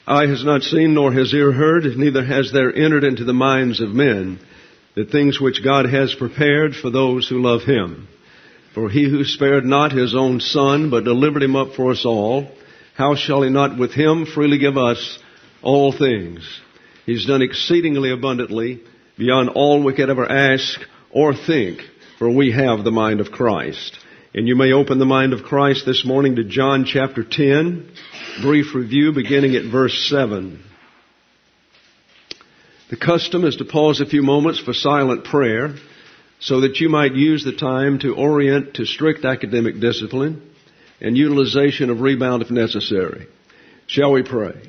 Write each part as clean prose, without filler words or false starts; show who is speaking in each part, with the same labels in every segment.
Speaker 1: Eye has not seen, nor has ear heard, neither has there entered into the minds of men the things which God has prepared for those who love Him. For He who spared not His own Son, but delivered Him up for us all, how shall He not with Him freely give us all things? He's done exceedingly abundantly, beyond all we could ever ask or think, for we have the mind of Christ. And you may open the mind of Christ this morning to John chapter 10. Brief review beginning at verse 7. The custom is to pause a few moments for silent prayer so that you might use the time to orient to strict academic discipline and utilization of rebound if necessary. Shall we pray?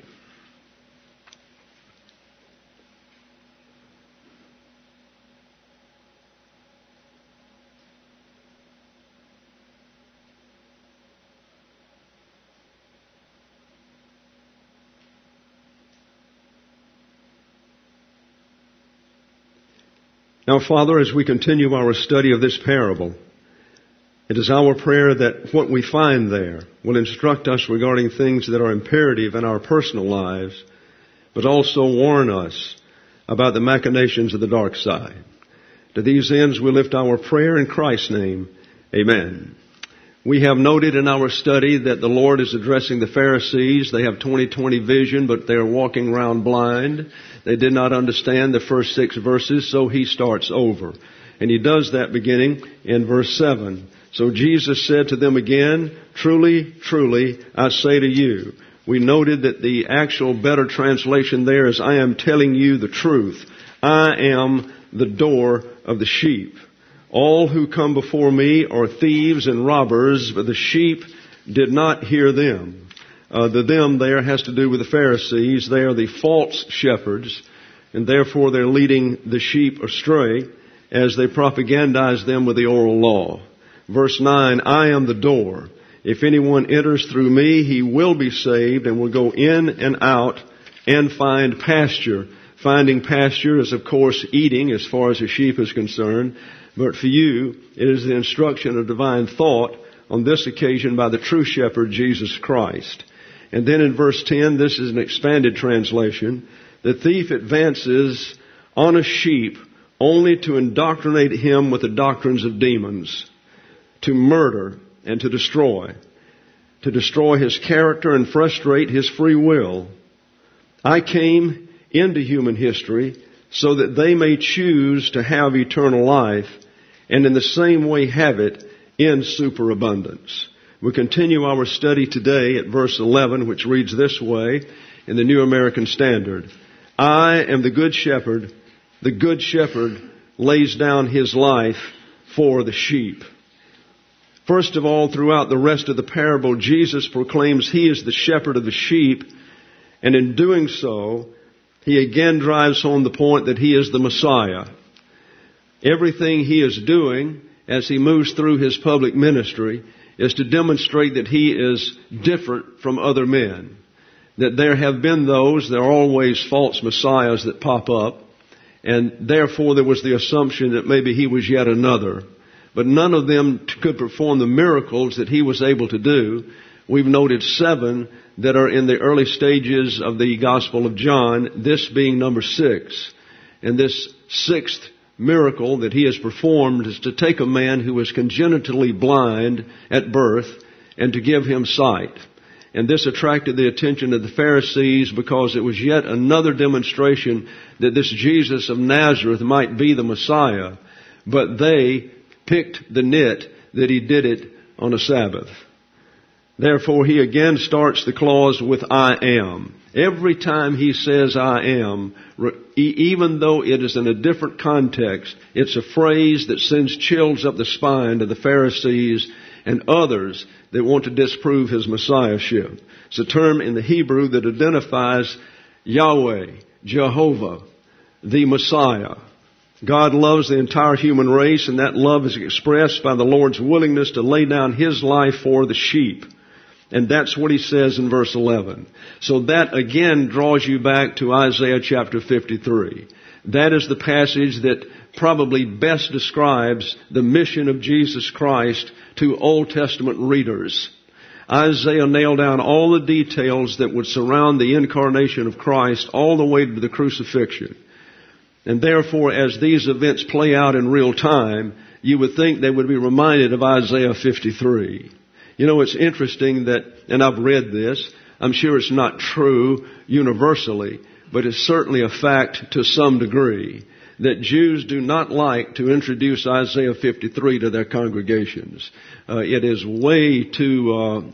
Speaker 1: Now, Father, as we continue our study of this parable, it is our prayer that what we find there will instruct us regarding things that are imperative in our personal lives, but also warn us about the machinations of the dark side. To these ends, we lift our prayer in Christ's name. Amen. We have noted in our study that the Lord is addressing the Pharisees. They have 20/20 vision, but they are walking around blind. They did not understand the first 6 verses, so He starts over. And He does that beginning in verse 7. So Jesus said to them again, "Truly, truly, I say to you." We noted that the actual better translation there is, "I am telling you the truth. I am the door of the sheep. All who come before me are thieves and robbers, but the sheep did not hear them." The them there has to do with the Pharisees. They are the false shepherds, and therefore they're leading the sheep astray as they propagandize them with the oral law. Verse 9, "I am the door. If anyone enters through me, he will be saved and will go in and out and find pasture." Finding pasture is, of course, eating as far as a sheep is concerned. But for you, it is the instruction of divine thought on this occasion by the true shepherd, Jesus Christ. And then in verse 10, this is an expanded translation. "The thief advances on a sheep only to indoctrinate him with the doctrines of demons, to murder and to destroy his character and frustrate his free will. I came into human history so that they may choose to have eternal life and in the same way have it in superabundance." We continue our study today at verse 11, which reads this way in the New American Standard. "I am the good shepherd. The good shepherd lays down his life for the sheep." First of all, throughout the rest of the parable, Jesus proclaims He is the shepherd of the sheep, and in doing so, He again drives home the point that He is the Messiah. Everything He is doing as He moves through His public ministry is to demonstrate that He is different from other men. That there have been there are always false messiahs that pop up, and therefore there was the assumption that maybe He was yet another. But none of them could perform the miracles that He was able to do. We've noted 7 that are in the early stages of the Gospel of John, this being number 6. And this 6th miracle that He has performed is to take a man who was congenitally blind at birth and to give him sight. And this attracted the attention of the Pharisees because it was yet another demonstration that this Jesus of Nazareth might be the Messiah. But they picked the nit that He did it on a Sabbath. Therefore, He again starts the clause with "I am." Every time He says "I am," even though it is in a different context, it's a phrase that sends chills up the spine to the Pharisees and others that want to disprove His messiahship. It's a term in the Hebrew that identifies Yahweh, Jehovah, the Messiah. God loves the entire human race, and that love is expressed by the Lord's willingness to lay down His life for the sheep. And that's what He says in verse 11. So that again draws you back to Isaiah chapter 53. That is the passage that probably best describes the mission of Jesus Christ to Old Testament readers. Isaiah nailed down all the details that would surround the incarnation of Christ all the way to the crucifixion. And therefore, as these events play out in real time, you would think they would be reminded of Isaiah 53. You know, it's interesting that, and I've read this, I'm sure it's not true universally, but it's certainly a fact to some degree, that Jews do not like to introduce Isaiah 53 to their congregations. It is way too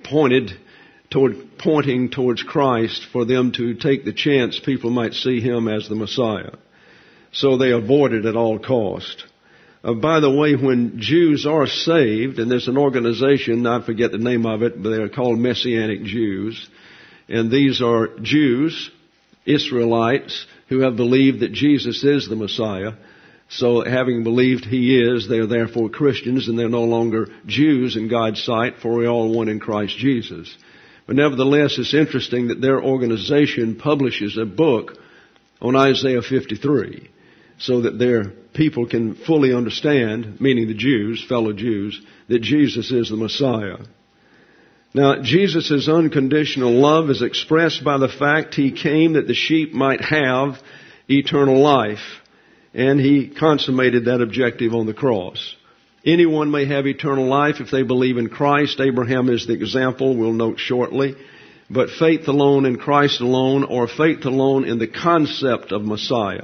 Speaker 1: pointing towards Christ for them to take the chance people might see Him as the Messiah. So they avoid it at all cost. By the way, when Jews are saved, and there's an organization, I forget the name of it, but they are called Messianic Jews, and these are Jews, Israelites, who have believed that Jesus is the Messiah. So having believed He is, they are therefore Christians, and they're no longer Jews in God's sight, for we're all one in Christ Jesus. But nevertheless, it's interesting that their organization publishes a book on Isaiah 53, so that their people can fully understand, meaning the Jews, fellow Jews, that Jesus is the Messiah. Now, Jesus' unconditional love is expressed by the fact He came that the sheep might have eternal life. And He consummated that objective on the cross. Anyone may have eternal life if they believe in Christ. Abraham is the example, we'll note shortly. But faith alone in Christ alone, or faith alone in the concept of Messiah.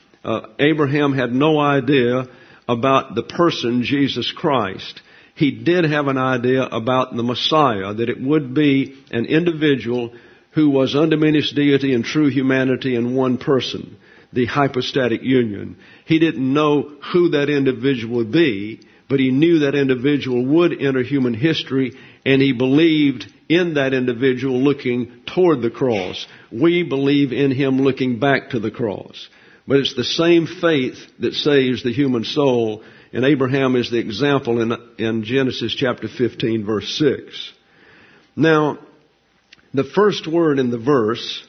Speaker 1: Abraham had no idea about the person Jesus Christ. He did have an idea about the Messiah, that it would be an individual who was undiminished deity and true humanity in one person, the hypostatic union. He didn't know who that individual would be, but he knew that individual would enter human history, and he believed in that individual looking toward the cross. We believe in him looking back to the cross. But it's the same faith that saves the human soul, and Abraham is the example in Genesis chapter 15, verse 6. Now, the first word in the verse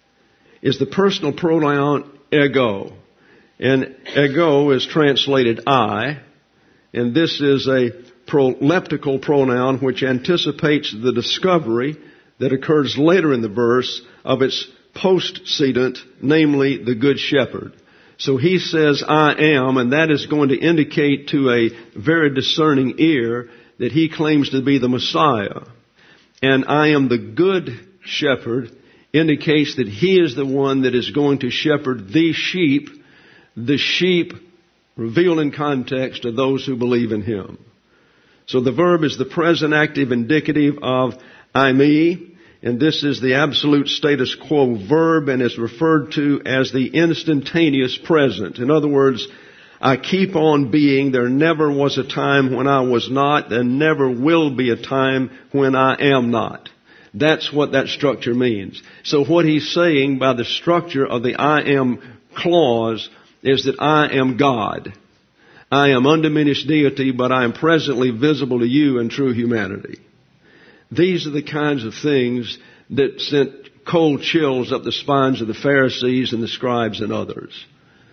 Speaker 1: is the personal pronoun ego. And ego is translated I, and this is a proleptical pronoun which anticipates the discovery that occurs later in the verse of its postcedent, namely the Good Shepherd. So he says, I am, and that is going to indicate to a very discerning ear that he claims to be the Messiah. And I am the Good Shepherd indicates that he is the one that is going to shepherd the sheep revealed in context to those who believe in him. So the verb is the present active indicative of eimi, and this is the absolute status quo verb and is referred to as the instantaneous present. In other words, I keep on being. There never was a time when I was not. There never will be a time when I am not. That's what that structure means. So what he's saying by the structure of the I am clause is that I am God. I am undiminished deity, but I am presently visible to you in true humanity. These are the kinds of things that sent cold chills up the spines of the Pharisees and the scribes and others.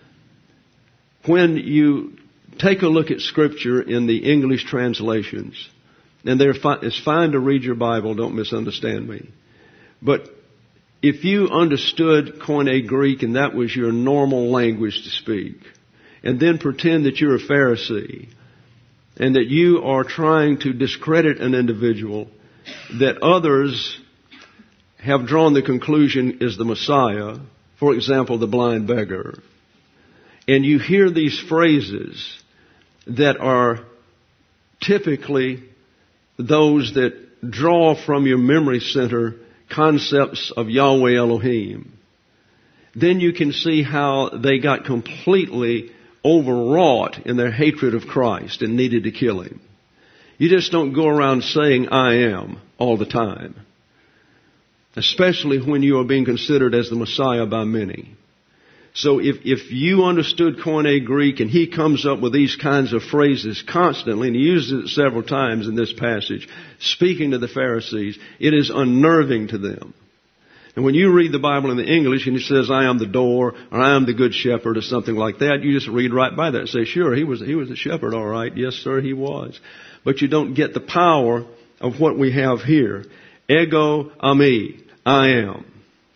Speaker 1: When you take a look at Scripture in the English translations, and it's fine to read your Bible, don't misunderstand me, but if you understood Koine Greek and that was your normal language to speak, and then pretend that you're a Pharisee, and that you are trying to discredit an individual that others have drawn the conclusion is the Messiah, for example, the blind beggar, and you hear these phrases that are typically those that draw from your memory center concepts of Yahweh Elohim, then you can see how they got completely overwrought in their hatred of Christ and needed to kill him. You just don't go around saying I am all the time, especially when you are being considered as the Messiah by many. So if you understood Koine Greek and he comes up with these kinds of phrases constantly, and he uses it several times in this passage, speaking to the Pharisees, it is unnerving to them. And when you read the Bible in the English and it says, I am the door, or I am the good shepherd, or something like that, you just read right by that and say, sure, he was a shepherd, all right. Yes, sir, he was. But you don't get the power of what we have here. Ego eimi, I am.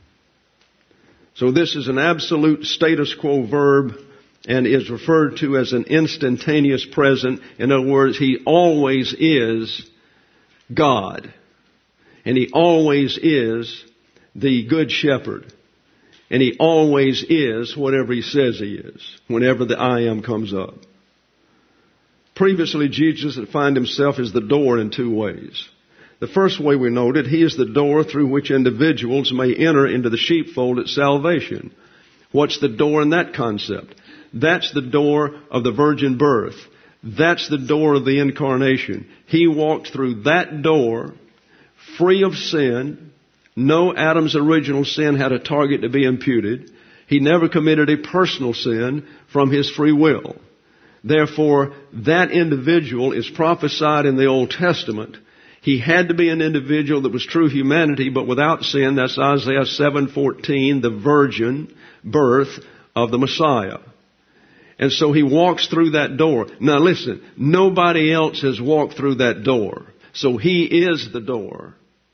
Speaker 1: So this is an absolute status quo verb and is referred to as an instantaneous present. In other words, He always is God. And He always is the Good Shepherd. And He always is whatever He says He is, whenever the I am comes up. Previously, Jesus defined Himself as the door in two ways. The first way we noted, He is the door through which individuals may enter into the sheepfold at salvation. What's the door in that concept? That's the door of the virgin birth. That's the door of the incarnation. He walked through that door, free of sin. No Adam's original sin had a target to be imputed. He never committed a personal sin from His free will. Therefore, that individual is prophesied in the Old Testament. He had to be an individual that was true humanity, but without sin. That's Isaiah 7:14, the virgin birth of the Messiah. And so He walks through that door. Now listen, nobody else has walked through that door. So He is the door.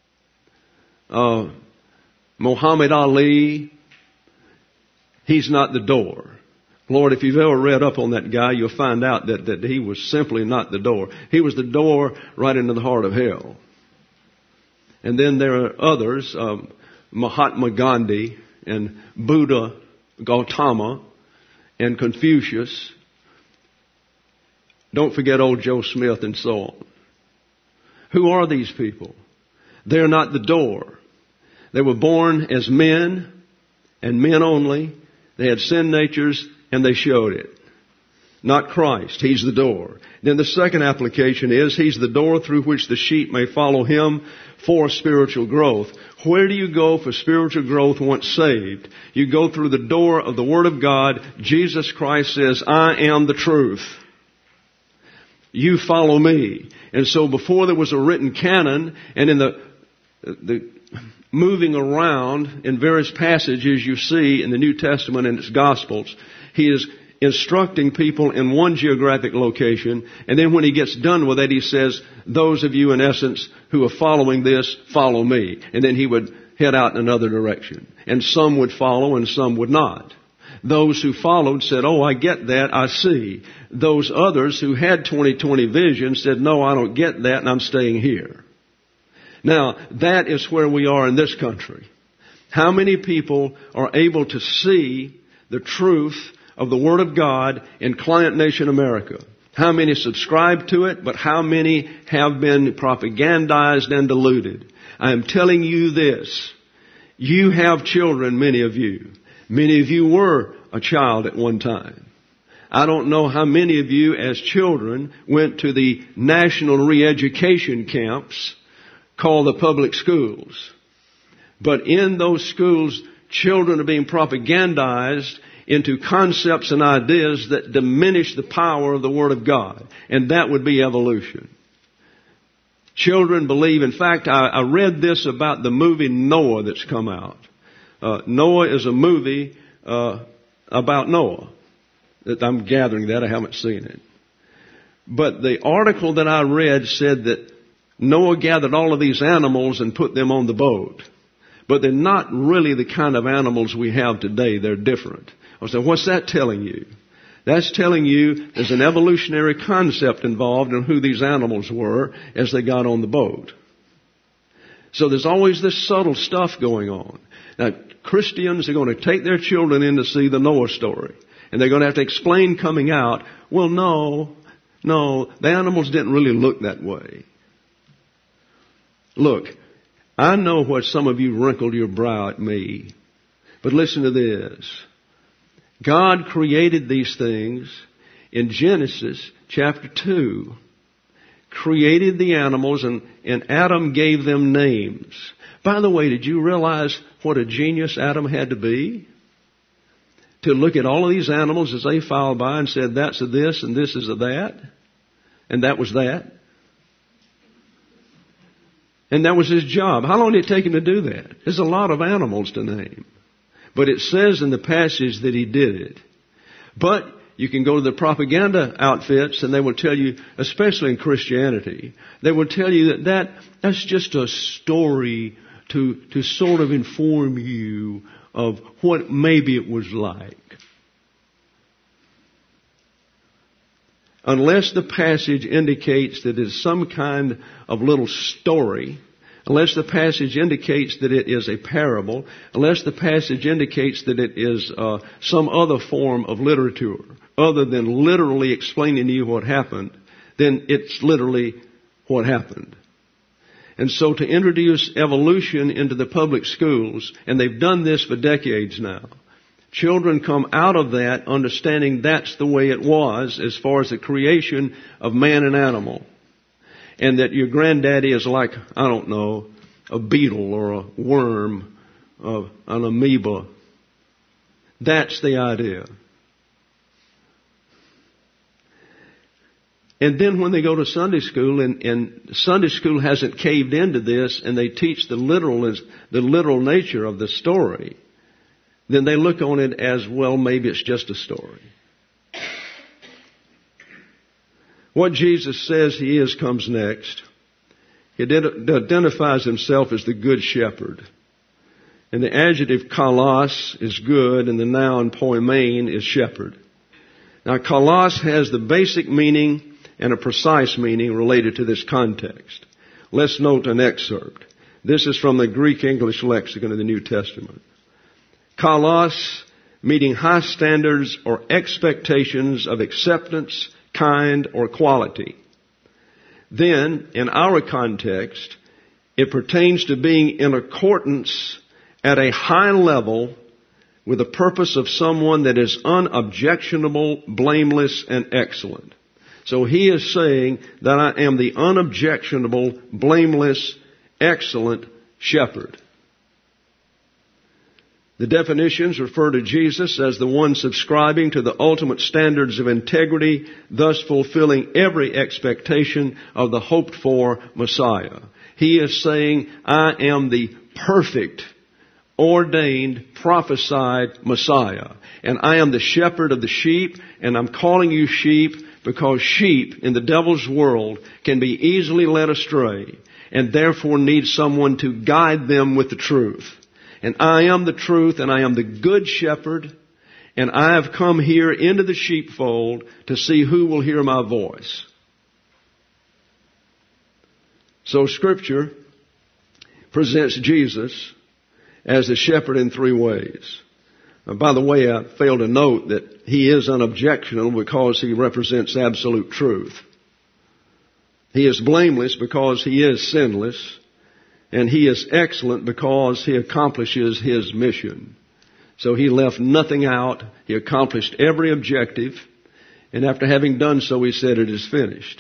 Speaker 1: Muhammad Ali, he's not the door. Lord, if you've ever read up on that guy, you'll find out that he was simply not the door. He was the door right into the heart of hell. And then there are others, Mahatma Gandhi and Buddha Gautama and Confucius. Don't forget old Joe Smith and so on. Who are these people? They're not the door. They were born as men and men only. They had sin natures and they showed it. Not Christ. He's the door. Then the second application is He's the door through which the sheep may follow Him for spiritual growth. Where do you go for spiritual growth once saved? You go through the door of the Word of God. Jesus Christ says, I am the truth. You follow me. And so before there was a written canon, and in the moving around in various passages you see in the New Testament and its Gospels, He is instructing people in one geographic location, and then when He gets done with it, He says, those of you in essence who are following this, follow me. And then He would head out in another direction. And some would follow and some would not. Those who followed said, oh, I get that, I see. Those others who had 20/20 vision said, no, I don't get that, and I'm staying here. Now, that is where we are in this country. How many people are able to see the truth of the Word of God in Client Nation America? How many subscribe to it, but how many have been propagandized and deluded? I am telling you this. You have children, many of you. Many of you were a child at one time. I don't know how many of you as children went to the national re-education camps called the public schools. But in those schools, children are being propagandized into concepts and ideas that diminish the power of the Word of God. And that would be evolution. Children believe, in fact, I read this about the movie Noah that's come out. Noah is a movie about Noah. I'm gathering that. I haven't seen it. But the article that I read said that Noah gathered all of these animals and put them on the boat. But they're not really the kind of animals we have today. They're different. I said, what's that telling you? That's telling you there's an evolutionary concept involved in who these animals were as they got on the boat. So there's always this subtle stuff going on. Now, Christians are going to take their children in to see the Noah story. And they're going to have to explain coming out, well, no, the animals didn't really look that way. Look, I know what some of you wrinkled your brow at me. But listen to this. God created these things in Genesis chapter 2. Created the animals and Adam gave them names. By the way, did you realize what a genius Adam had to be? To look at all of these animals as they filed by and said, that's a this and this is a that. And that was that. And that was his job. How long did it take him to do that? There's a lot of animals to name. But it says in the passage that he did it. But you can go to the propaganda outfits and they will tell you, especially in Christianity, they will tell you that's just a story to sort of inform you of what maybe it was like. Unless the passage indicates that it's some kind of little story, unless the passage indicates that it is a parable, unless the passage indicates that it is some other form of literature other than literally explaining to you what happened, then it's literally what happened. And so to introduce evolution into the public schools, and they've done this for decades now, children come out of that understanding that's the way it was as far as the creation of man and animal. And that your granddaddy is like, I don't know, a beetle or a worm, an amoeba. That's the idea. And then when they go to Sunday school, and Sunday school hasn't caved into this, and they teach the literal nature of the story, then they look on it as, well, maybe it's just a story. What Jesus says He is comes next. He identifies Himself as the Good Shepherd. And the adjective kalos is good, and the noun poimen is shepherd. Now, kalos has the basic meaning and a precise meaning related to this context. Let's note an excerpt. This is from the Greek-English lexicon of the New Testament. Kalos, meeting high standards or expectations of acceptance, kind, or quality. Then, in our context, it pertains to being in accordance at a high level with the purpose of someone that is unobjectionable, blameless, and excellent. So he is saying that I am the unobjectionable, blameless, excellent shepherd. The definitions refer to Jesus as the one subscribing to the ultimate standards of integrity, thus fulfilling every expectation of the hoped-for Messiah. He is saying, I am the perfect, ordained, prophesied Messiah. And I am the shepherd of the sheep, and I'm calling you sheep because sheep in the devil's world can be easily led astray and therefore need someone to guide them with the truth. And I am the truth, and I am the good shepherd, and I have come here into the sheepfold to see who will hear my voice. So Scripture presents Jesus as the shepherd in three ways. By the way, I failed to note that He is unobjectionable because He represents absolute truth. He is blameless because He is sinless. And He is excellent because He accomplishes His mission. So He left nothing out. He accomplished every objective. And after having done so, He said, it is finished.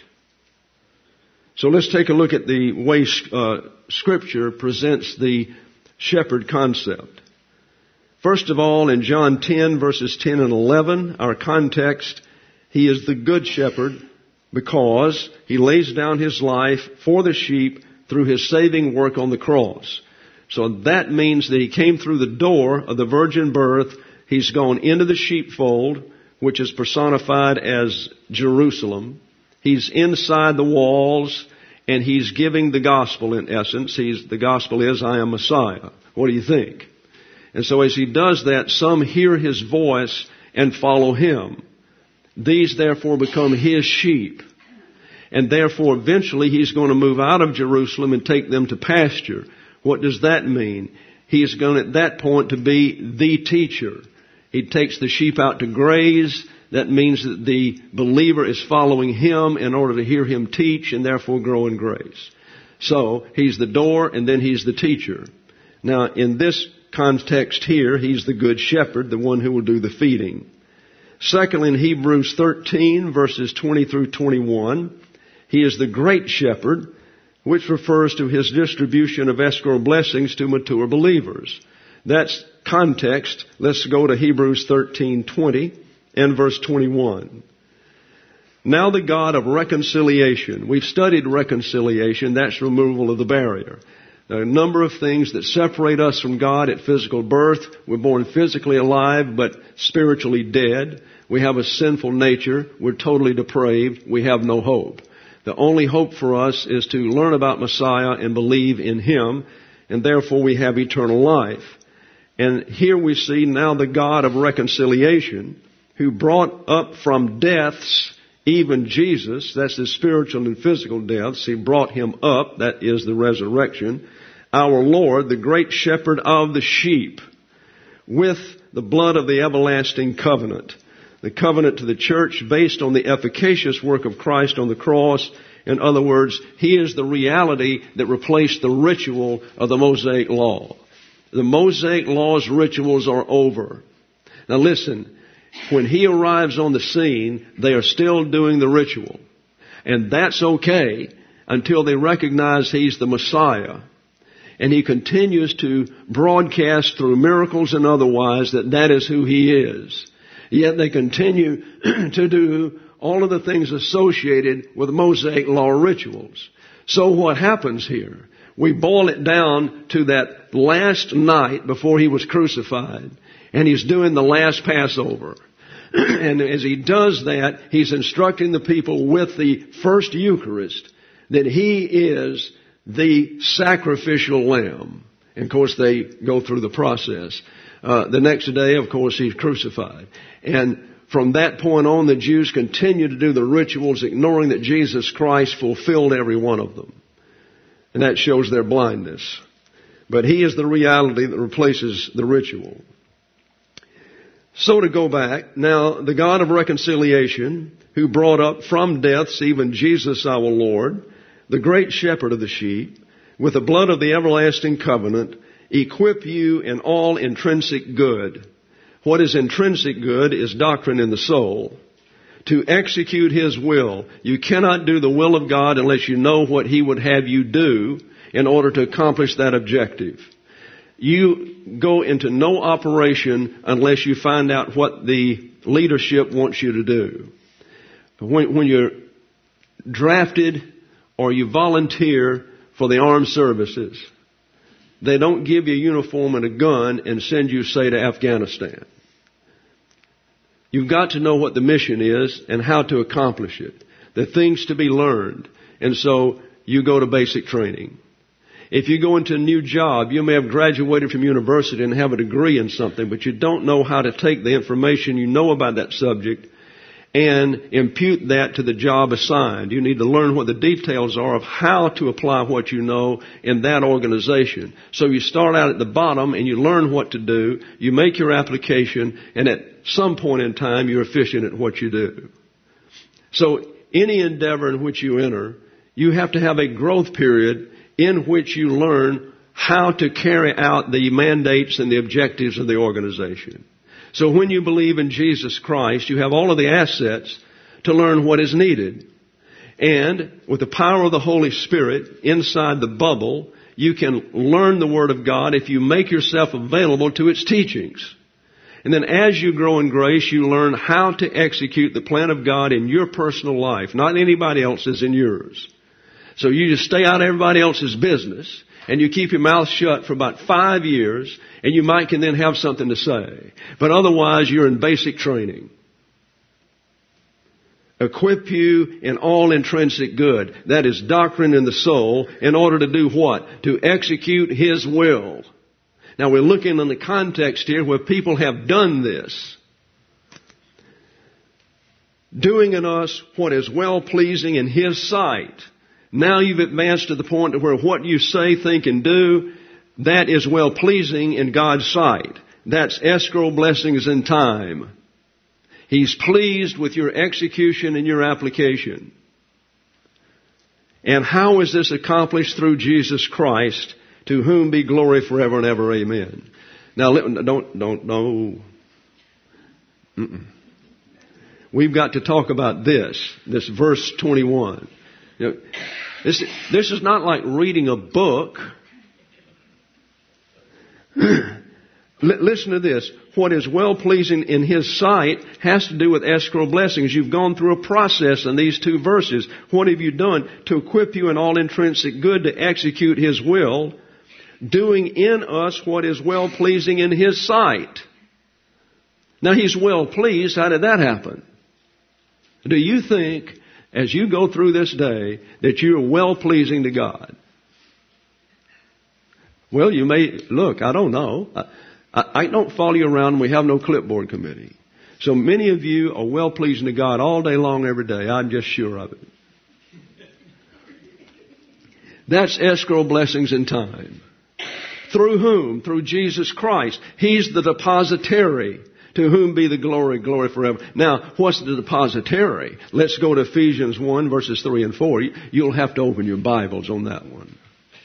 Speaker 1: So let's take a look at the way Scripture presents the shepherd concept. First of all, in John 10, verses 10 and 11, our context, He is the good shepherd because He lays down His life for the sheep through His saving work on the cross. So that means that He came through the door of the virgin birth. He's gone into the sheepfold, which is personified as Jerusalem. He's inside the walls, and He's giving the gospel in essence. The gospel is, I am Messiah. What do you think? And so as He does that, some hear His voice and follow Him. These therefore become His sheep. And therefore eventually He's going to move out of Jerusalem and take them to pasture. What does that mean? He is going at that point to be the teacher. He takes the sheep out to graze. That means that the believer is following Him in order to hear Him teach and therefore grow in grace. So He's the door and then He's the teacher. Now in this context here, He's the good shepherd, the one who will do the feeding. Secondly, in Hebrews 13, verses 20 through 21, He is the great shepherd, which refers to His distribution of escrow blessings to mature believers. That's context. Let's go to Hebrews 13:20 and verse 21. Now the God of reconciliation. We've studied reconciliation. That's removal of the barrier. There are a number of things that separate us from God at physical birth. We're born physically alive, but spiritually dead. We have a sinful nature. We're totally depraved. We have no hope. The only hope for us is to learn about Messiah and believe in Him, and therefore we have eternal life. And here we see now the God of reconciliation, who brought up from deaths even Jesus, that's the spiritual and physical deaths. He brought Him up, that is the resurrection. Our Lord, the great shepherd of the sheep, with the blood of the everlasting covenant. The covenant to the church based on the efficacious work of Christ on the cross. In other words, He is the reality that replaced the ritual of the Mosaic Law. The Mosaic Law's rituals are over. Now listen, when He arrives on the scene, they are still doing the ritual. And that's okay until they recognize He's the Messiah. And He continues to broadcast through miracles and otherwise that is who He is. Yet they continue to do all of the things associated with Mosaic Law rituals. So what happens here? We boil it down to that last night before He was crucified, and He's doing the last Passover. And as He does that, He's instructing the people with the first Eucharist that He is the sacrificial lamb. And of course they go through the process. The next day, of course, He's crucified. And from that point on, the Jews continue to do the rituals, ignoring that Jesus Christ fulfilled every one of them. And that shows their blindness. But He is the reality that replaces the ritual. So to go back, now the God of reconciliation, who brought up from deaths even Jesus our Lord, the great shepherd of the sheep, with the blood of the everlasting covenant, equip you in all intrinsic good. What is intrinsic good is doctrine in the soul. To execute His will. You cannot do the will of God unless you know what He would have you do in order to accomplish that objective. You go into no operation unless you find out what the leadership wants you to do. When you're drafted or you volunteer for the armed services, they don't give you a uniform and a gun and send you, say, to Afghanistan. You've got to know what the mission is and how to accomplish it. The things to be learned. And so you go to basic training. If you go into a new job, you may have graduated from university and have a degree in something, but you don't know how to take the information you know about that subject and impute that to the job assigned. You need to learn what the details are of how to apply what you know in that organization. So you start out at the bottom and you learn what to do. You make your application, and at some point in time you're efficient at what you do. So any endeavor in which you enter, you have to have a growth period in which you learn how to carry out the mandates and the objectives of the organization. So when you believe in Jesus Christ, you have all of the assets to learn what is needed. And with the power of the Holy Spirit inside the bubble, you can learn the Word of God if you make yourself available to its teachings. And then as you grow in grace, you learn how to execute the plan of God in your personal life, not anybody else's, in yours. So you just stay out of everybody else's business, and you keep your mouth shut for about 5 years, and you might can then have something to say. But otherwise, you're in basic training. Equip you in all intrinsic good. That is doctrine in the soul, in order to do what? To execute His will. Now we're looking in the context here where people have done this. Doing in us what is well-pleasing in His sight. Now you've advanced to the point where what you say, think, and do, that is well-pleasing in God's sight. That's escrow blessings in time. He's pleased with your execution and your application. And how is this accomplished? Through Jesus Christ, to whom be glory forever and ever. Amen. Now, don't. We've got to talk about this verse 21. You know, this is not like reading a book. Listen to this. What is well-pleasing in His sight has to do with escrow blessings. You've gone through a process in these two verses. What have you done? To equip you in all intrinsic good to execute His will. doing in us what is well-pleasing in His sight. Now, He's well-pleased. How did that happen? Do you think, as you go through this day, that you are well-pleasing to God? Well, you may, look, I don't know. I don't follow you around. We have no clipboard committee. So many of you are well-pleasing to God all day long, every day. I'm just sure of it. That's escrow blessings in time. Through whom? Through Jesus Christ. He's the depositary. To whom be the glory forever. Now, what's the depositary? Let's go to Ephesians 1, verses 3 and 4. You'll have to open your Bibles on that one.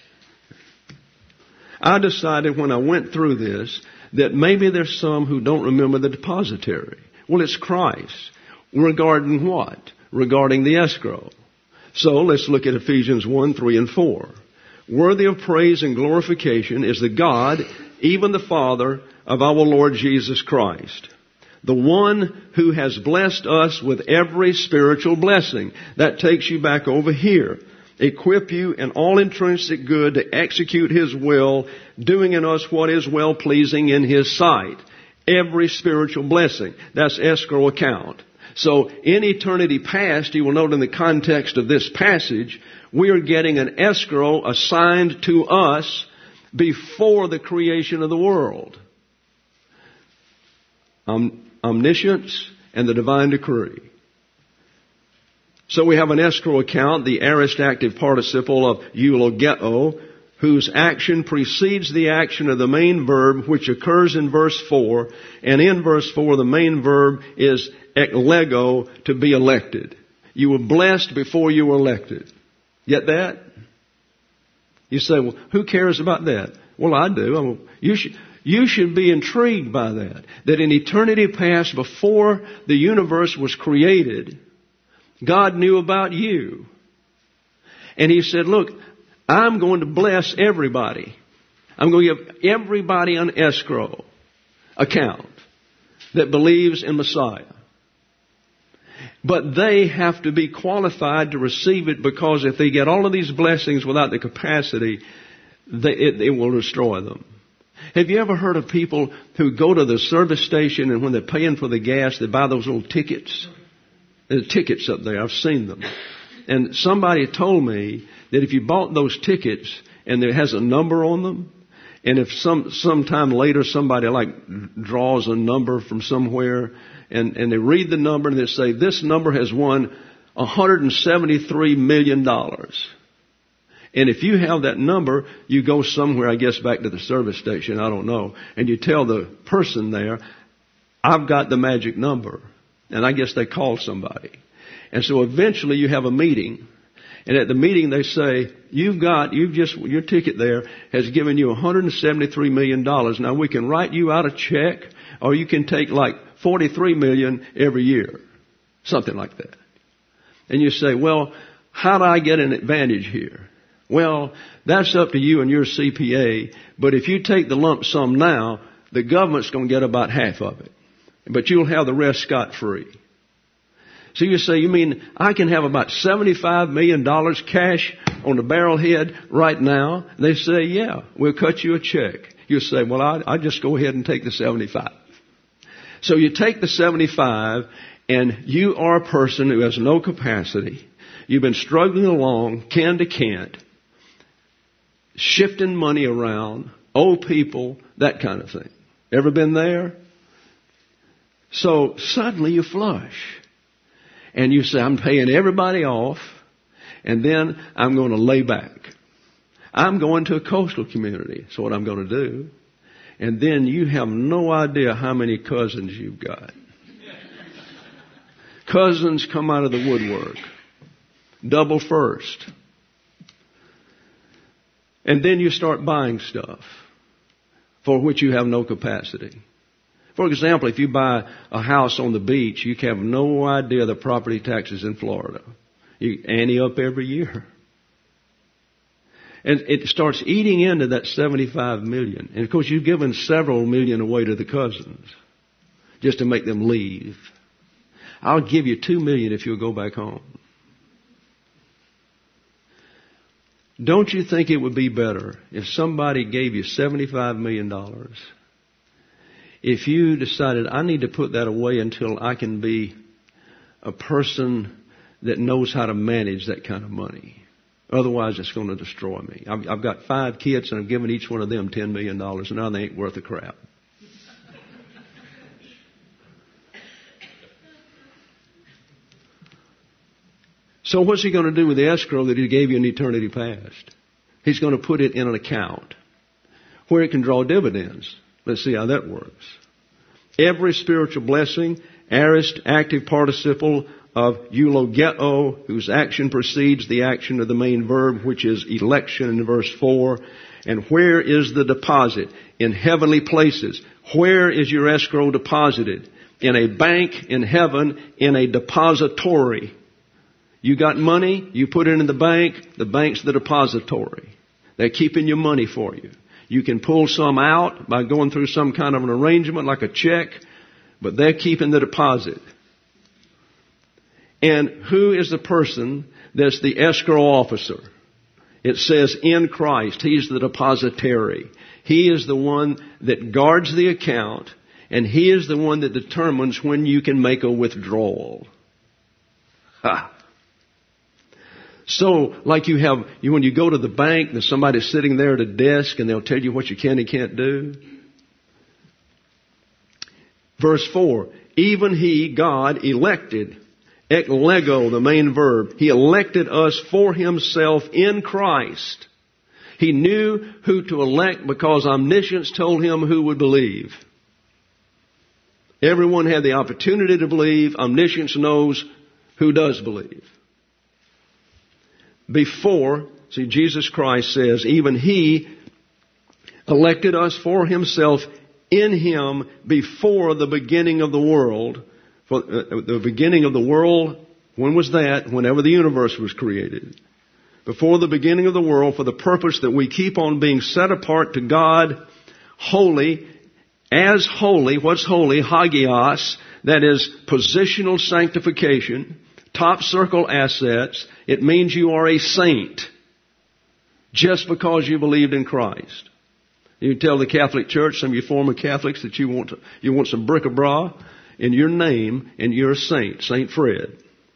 Speaker 1: I decided when I went through this that maybe there's some who don't remember the depositary. Well, it's Christ. Regarding what? Regarding the escrow. So let's look at Ephesians 1, 3 and 4. Worthy of praise and glorification is the God, even the Father, of our Lord Jesus Christ, the one who has blessed us with every spiritual blessing. That takes you back over here. Equip you in all intrinsic good to execute His will, doing in us what is well-pleasing in His sight. Every spiritual blessing. That's escrow account. So in eternity past, you will note in the context of this passage, we are getting an escrow assigned to us before the creation of the world. Omniscience and the divine decree. So we have an escrow account, the aorist active participle of eulogeo, whose action precedes the action of the main verb, which occurs in verse 4. And in verse 4, the main verb is eklego, to be elected. You were blessed before you were elected. Get that? You say, well, who cares about that? Well, I do. You should be intrigued by that. That in eternity past, before the universe was created, God knew about you. And He said, look, I'm going to bless everybody. I'm going to give everybody an escrow account that believes in Messiah. But they have to be qualified to receive it, because if they get all of these blessings without the capacity, it will destroy them. Have you ever heard of people who go to the service station and when they're paying for the gas, they buy those little tickets? There's tickets up there. I've seen them. And somebody told me that if you bought those tickets and there has a number on them, and if sometime later somebody draws a number from somewhere and they read the number and they say, this number has won $173 million. And if you have that number, you go somewhere, I guess back to the service station, I don't know, and you tell the person there, I've got the magic number. And I guess they call somebody. And so eventually you have a meeting. And at the meeting they say, your ticket there has given you $173 million. Now we can write you out a check, or you can take like $43 million every year. Something like that. And you say, well, how do I get an advantage here? Well, that's up to you and your CPA. But if you take the lump sum now, the government's going to get about half of it. But you'll have the rest scot-free. So you say, you mean I can have about $75 million cash on the barrelhead right now? They say, yeah, we'll cut you a check. You say, well, I'll just go ahead and take the 75. So you take the 75, and you are a person who has no capacity. You've been struggling along, can to can't, shifting money around, old people, that kind of thing. Ever been there? So suddenly you flush. And you say, I'm paying everybody off, and then I'm going to lay back. I'm going to a coastal community. That's what I'm going to do. And then you have no idea how many cousins you've got. Cousins come out of the woodwork. Double first. And then you start buying stuff for which you have no capacity. For example, if you buy a house on the beach, you have no idea the property taxes in Florida. You ante up every year. And it starts eating into that $75 million. And of course, you've given several million away to the cousins just to make them leave. I'll give you $2 million if you'll go back home. Don't you think it would be better if somebody gave you $75 million? If you decided, I need to put that away until I can be a person that knows how to manage that kind of money. Otherwise, it's going to destroy me. I've got 5 kids, and I've given each one of them $10 million, and now they ain't worth a crap. So what's he going to do with the escrow that he gave you in eternity past? He's going to put it in an account where it can draw dividends. Let's see how that works. Every spiritual blessing, aorist active participle of eulogeo, whose action precedes the action of the main verb, which is election in verse 4. And where is the deposit? In heavenly places. Where is your escrow deposited? In a bank in heaven, in a depository. You got money, you put it in the bank's the depository. They're keeping your money for you. You can pull some out by going through some kind of an arrangement like a check, but they're keeping the deposit. And who is the person that's the escrow officer? It says in Christ. He's the depositary. He is the one that guards the account, and He is the one that determines when you can make a withdrawal. Ha! So, like when you go to the bank, there's somebody sitting there at a desk and they'll tell you what you can and can't do. Verse 4, even He, God, elected, ek lego, the main verb, He elected us for Himself in Christ. He knew who to elect because omniscience told Him who would believe. Everyone had the opportunity to believe. Omniscience knows who does believe. Before, see, Jesus Christ says, even He elected us for Himself in Him before the beginning of the world. For the beginning of the world, when was that? Whenever the universe was created. Before the beginning of the world, for the purpose that we keep on being set apart to God, holy, as holy. What's holy? Hagios. That is positional sanctification. Top circle assets. It means you are a saint just because you believed in Christ. You tell the Catholic Church, some of you former Catholics, that you want some bric-a-brac in your name, and you're a saint, Saint Fred.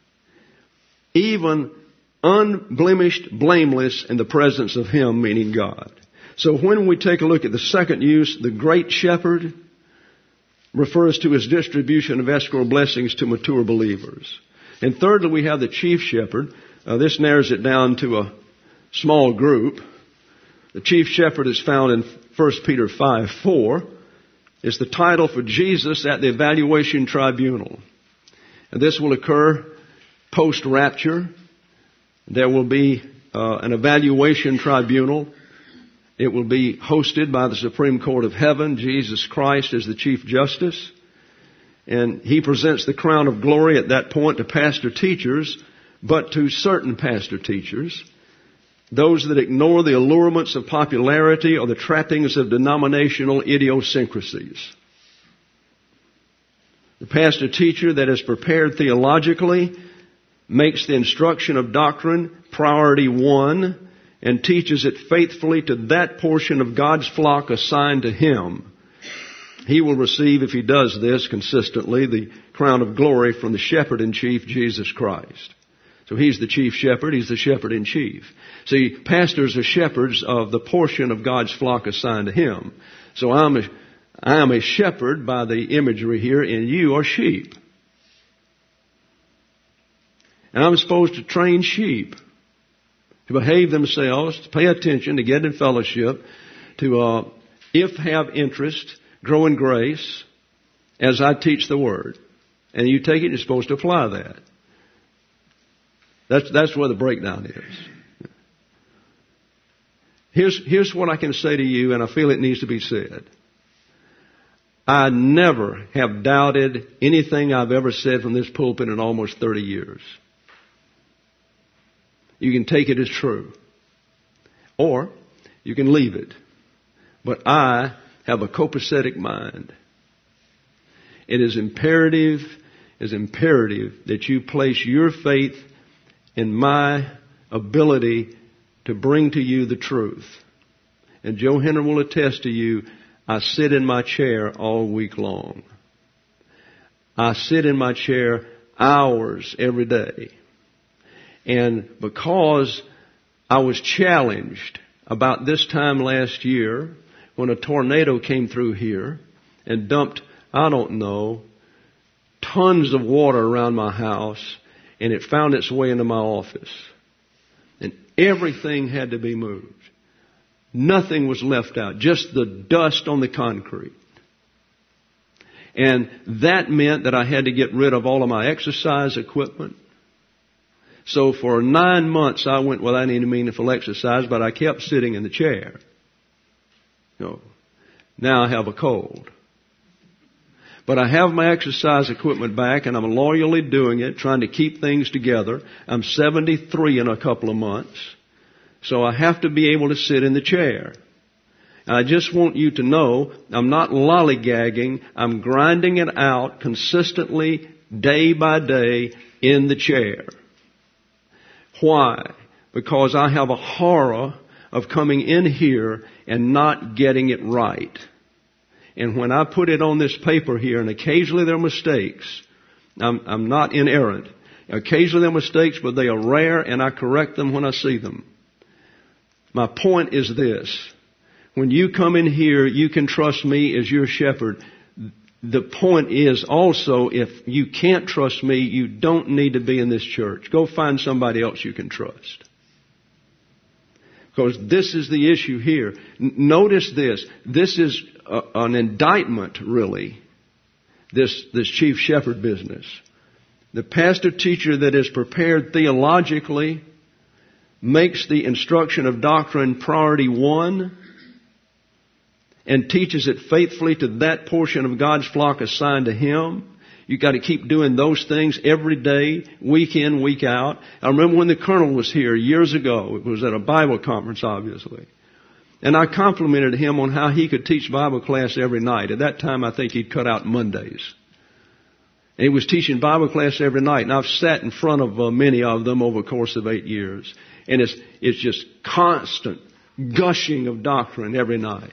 Speaker 1: Even unblemished, blameless in the presence of Him, meaning God. So when we take a look at the second use, the great shepherd refers to His distribution of escrow blessings to mature believers. And thirdly, we have the chief shepherd. This narrows it down to a small group. The chief shepherd is found in 1 Peter 5:4. It's the title for Jesus at the evaluation tribunal. And this will occur post-rapture. There will be an evaluation tribunal. It will be hosted by the Supreme Court of Heaven. Jesus Christ is the Chief Justice. And He presents the crown of glory at that point to pastor teachers, but to certain pastor teachers, those that ignore the allurements of popularity or the trappings of denominational idiosyncrasies. The pastor teacher that is prepared theologically makes the instruction of doctrine priority 1 and teaches it faithfully to that portion of God's flock assigned to him. He will receive, if he does this consistently, the crown of glory from the shepherd-in-chief, Jesus Christ. So He's the chief shepherd. He's the shepherd-in-chief. See, pastors are shepherds of the portion of God's flock assigned to Him. So I am a shepherd by the imagery here, and you are sheep. And I'm supposed to train sheep to behave themselves, to pay attention, to get in fellowship, to, if have interest, grow in grace as I teach the Word. And you take it, you're supposed to apply that. That's where the breakdown is. Here's what I can say to you, and I feel it needs to be said. I never have doubted anything I've ever said from this pulpit in almost 30 years. You can take it as true, or you can leave it. But I have a copacetic mind. It is imperative that you place your faith in my ability to bring to you the truth. And Joe Henry will attest to you, I sit in my chair all week long. I sit in my chair hours every day. And because I was challenged about this time last year when a tornado came through here and dumped, I don't know, tons of water around my house, and it found its way into my office. And everything had to be moved. Nothing was left out, just the dust on the concrete. And that meant that I had to get rid of all of my exercise equipment. So for 9 months I went without any meaningful exercise, but I kept sitting in the chair. Now I have a cold. But I have my exercise equipment back, and I'm loyally doing it, trying to keep things together. I'm 73 in a couple of months, so I have to be able to sit in the chair. And I just want you to know, I'm not lollygagging. I'm grinding it out consistently, day by day, in the chair. Why? Because I have a horror of coming in here and not getting it right. And when I put it on this paper here, and occasionally there are mistakes, I'm not inerrant. Occasionally there are mistakes, but they are rare, and I correct them when I see them. My point is this. When you come in here, you can trust me as your shepherd. The point is also, if you can't trust me, you don't need to be in this church. Go find somebody else you can trust. Because this is the issue here. Notice this. This is an indictment, really, this chief shepherd business. The pastor teacher that is prepared theologically makes the instruction of doctrine priority one and teaches it faithfully to that portion of God's flock assigned to him. You've got to keep doing those things every day, week in, week out. I remember when the colonel was here years ago. It was at a Bible conference, obviously. And I complimented him on how he could teach Bible class every night. At that time, I think he'd cut out Mondays. And he was teaching Bible class every night. And I've sat in front of many of them over the course of 8 years. And it's just constant gushing of doctrine every night.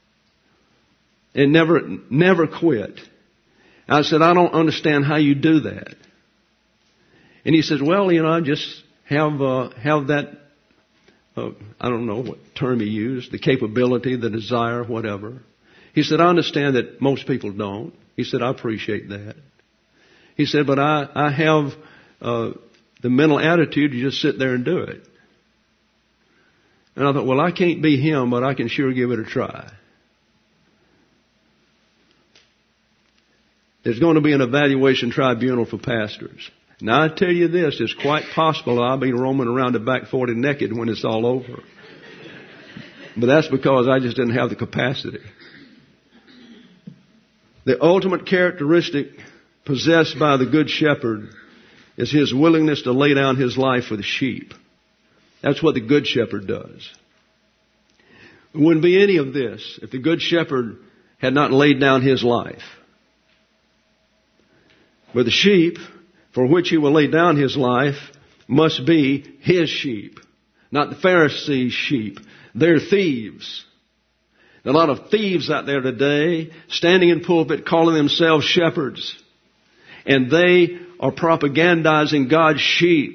Speaker 1: And never quit. I said, I don't understand how you do that. And he says, well, I just have that, I don't know what term he used, the capability, the desire, whatever. He said, I understand that most people don't. He said, I appreciate that. He said, but I have the mental attitude to just sit there and do it. And I thought, well, I can't be him, but I can sure give it a try. There's going to be an evaluation tribunal for pastors. Now, I tell you this, it's quite possible I'll be roaming around the back 40 naked when it's all over. But that's because I just didn't have the capacity. The ultimate characteristic possessed by the Good Shepherd is his willingness to lay down his life for the sheep. That's what the Good Shepherd does. There wouldn't be any of this if the Good Shepherd had not laid down his life. But the sheep, for which he will lay down his life, must be his sheep, not the Pharisees' sheep. They're thieves. There are a lot of thieves out there today standing in pulpit calling themselves shepherds. And they are propagandizing God's sheep.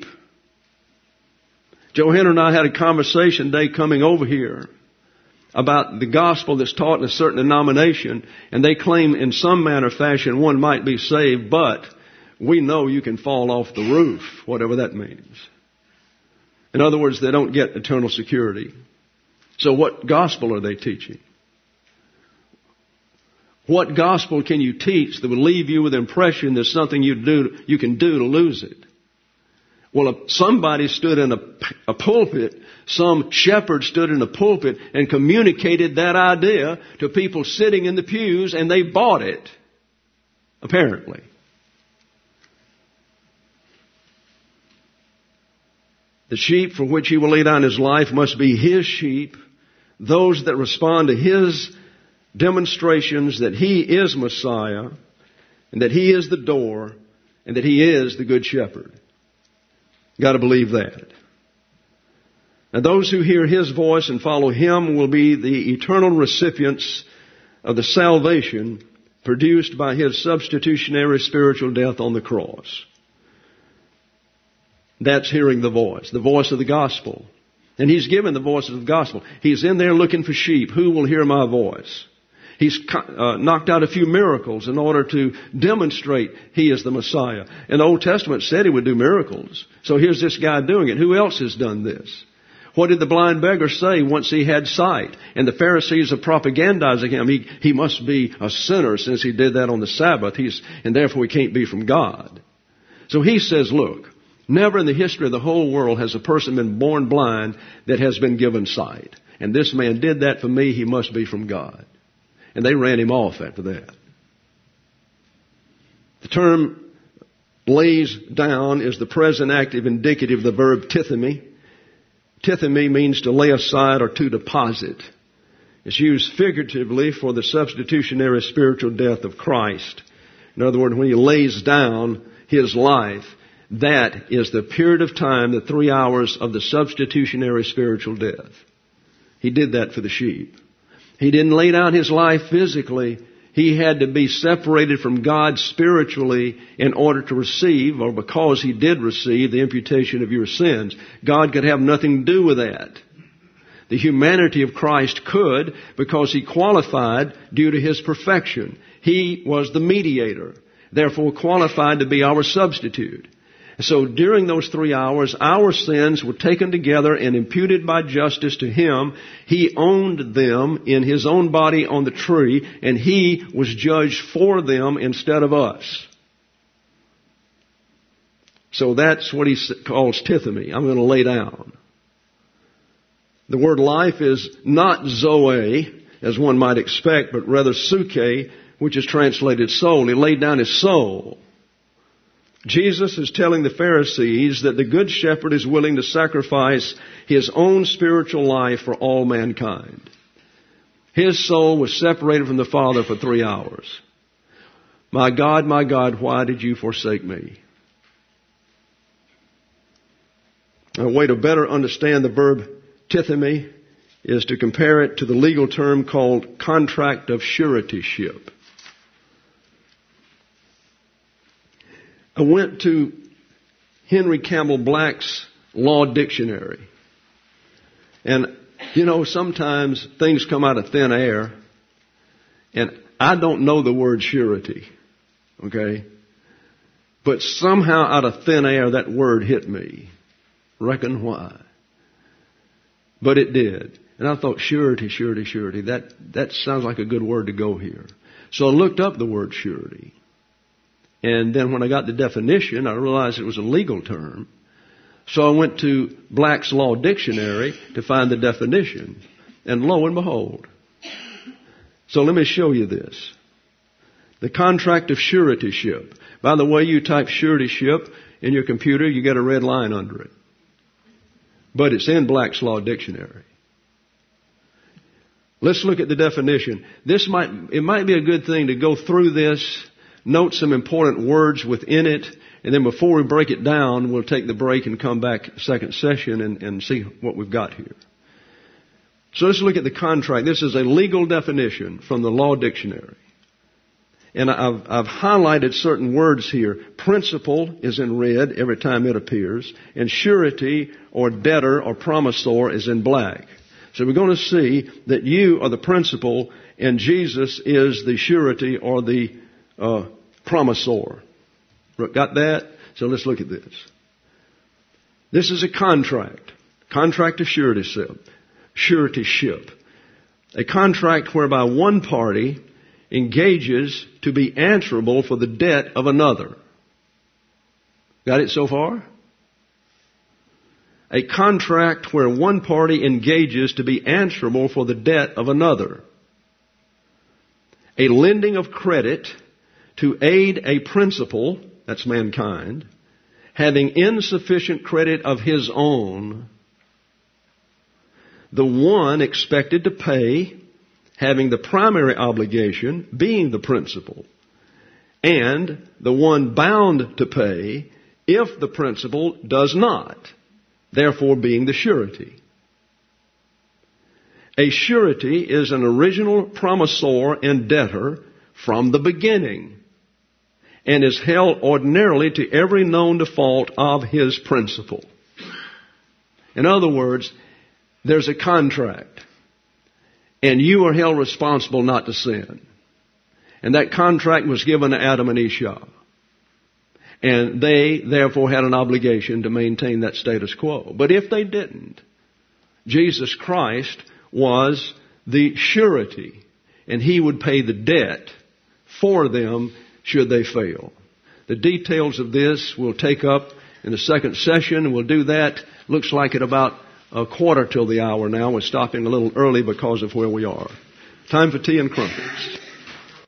Speaker 1: Joe Henry and I had a conversation today coming over here about the gospel that's taught in a certain denomination, and they claim in some manner or fashion one might be saved, but we know you can fall off the roof, whatever that means. In other words, they don't get eternal security. So what gospel are they teaching? What gospel can you teach that will leave you with the impression there's something you can do to lose it? Well, if somebody stood in a pulpit, some shepherd stood in a pulpit and communicated that idea to people sitting in the pews, and they bought it, apparently. The sheep for which he will lay down his life must be his sheep, those that respond to his demonstrations that he is Messiah, and that he is the door, and that he is the Good Shepherd. You've got to believe that. And those who hear His voice and follow Him will be the eternal recipients of the salvation produced by His substitutionary spiritual death on the cross. That's hearing the voice of the gospel. And He's given the voice of the gospel. He's in there looking for sheep. Who will hear my voice? He's knocked out a few miracles in order to demonstrate He is the Messiah. And the Old Testament said He would do miracles. So here's this guy doing it. Who else has done this? What did the blind beggar say once he had sight? And the Pharisees are propagandizing him. He must be a sinner since he did that on the Sabbath. And therefore he can't be from God. So he says, look, never in the history of the whole world has a person been born blind that has been given sight. And this man did that for me. He must be from God. And they ran him off after that. The term lays down is the present active indicative of the verb tithemi. Tithemi means to lay aside or to deposit. It's used figuratively for the substitutionary spiritual death of Christ. In other words, when He lays down His life, that is the period of time, the 3 hours of the substitutionary spiritual death. He did that for the sheep. He didn't lay down His life physically. He had to be separated from God spiritually in order to receive, or because He did receive, the imputation of your sins. God could have nothing to do with that. The humanity of Christ could, because He qualified due to His perfection. He was the mediator, therefore qualified to be our substitute. So during those 3 hours, our sins were taken together and imputed by justice to Him. He owned them in His own body on the tree, and He was judged for them instead of us. So that's what He calls tithemi. I'm going to lay down. The word life is not zoe, as one might expect, but rather suke, which is translated soul. He laid down His soul. Jesus is telling the Pharisees that the Good Shepherd is willing to sacrifice His own spiritual life for all mankind. His soul was separated from the Father for 3 hours. My God, why did you forsake me? A way to better understand the verb tithemi is to compare it to the legal term called contract of suretyship. I went to Henry Campbell Black's Law Dictionary. And, sometimes things come out of thin air. And I don't know the word surety. Okay? But somehow out of thin air that word hit me. Reckon why. But it did. And I thought, surety. That sounds like a good word to go here. So I looked up the word surety. And then when I got the definition, I realized it was a legal term. So I went to Black's Law Dictionary to find the definition. And lo and behold. So let me show you this. The contract of suretyship. By the way, you type suretyship in your computer, you get a red line under it. But it's in Black's Law Dictionary. Let's look at the definition. It might be a good thing to go through this, note some important words within it, and then before we break it down, we'll take the break and come back second session and see what we've got here. So let's look at the contract. This is a legal definition from the Law Dictionary. And I've highlighted certain words here. Principal is in red every time it appears, and surety or debtor or promisor is in black. So we're going to see that you are the principal and Jesus is the surety or the promisor. Got that? So let's look at this. This is a contract. Contract of suretyship. A contract whereby one party engages to be answerable for the debt of another. Got it so far? A contract where one party engages to be answerable for the debt of another. A lending of credit to aid a principal, that's mankind, having insufficient credit of his own, the one expected to pay having the primary obligation being the principal, and the one bound to pay if the principal does not, therefore being the surety. A surety is an original promisor and debtor from the beginning, and is held ordinarily to every known default of his principal. In other words, there's a contract, and you are held responsible not to sin. And that contract was given to Adam and Eve. And they, therefore, had an obligation to maintain that status quo. But if they didn't, Jesus Christ was the surety, and He would pay the debt for them should they fail. The details of this we'll take up in the second session, and we'll do that, looks like at about a quarter till the hour now. We're stopping a little early because of where we are. Time for tea and crumpets.